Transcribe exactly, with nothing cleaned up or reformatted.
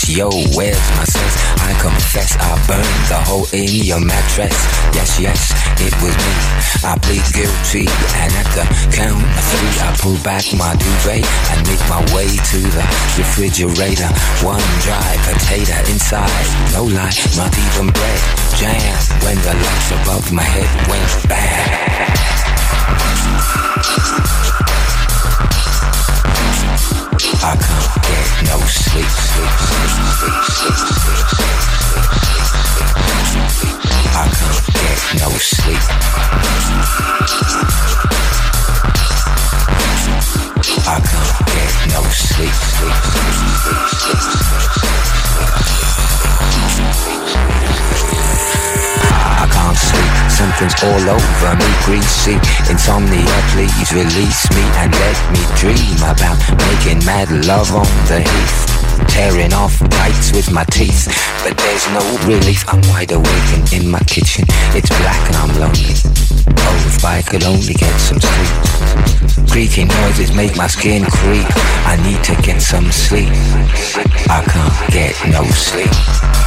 stress. Yo, where's my sense? I confess I burned the hole in your mattress. Yes, yes, it was me. I plead guilty, and at the count of three, I pull back my duvet and make my way to the refrigerator. One dry potato inside, no lie, not even bread. Jam when the lights above my head went bang. I can't get no sleep, sleep, sleep, sleep, sleep, sleep, sleep. I can't get no sleep. I can't get no sleep, sleep, sleep, sleep, sleep, sleep. I can't sleep, something's all over me, greasy. Insomnia, please release me and let me dream about making mad love on the heath, tearing off bites with my teeth. But there's no relief, I'm wide awake and in my kitchen. It's black and I'm lonely. Oh, if I could only get some sleep. Creaking noises make my skin creep. I need to get some sleep. I can't get no sleep.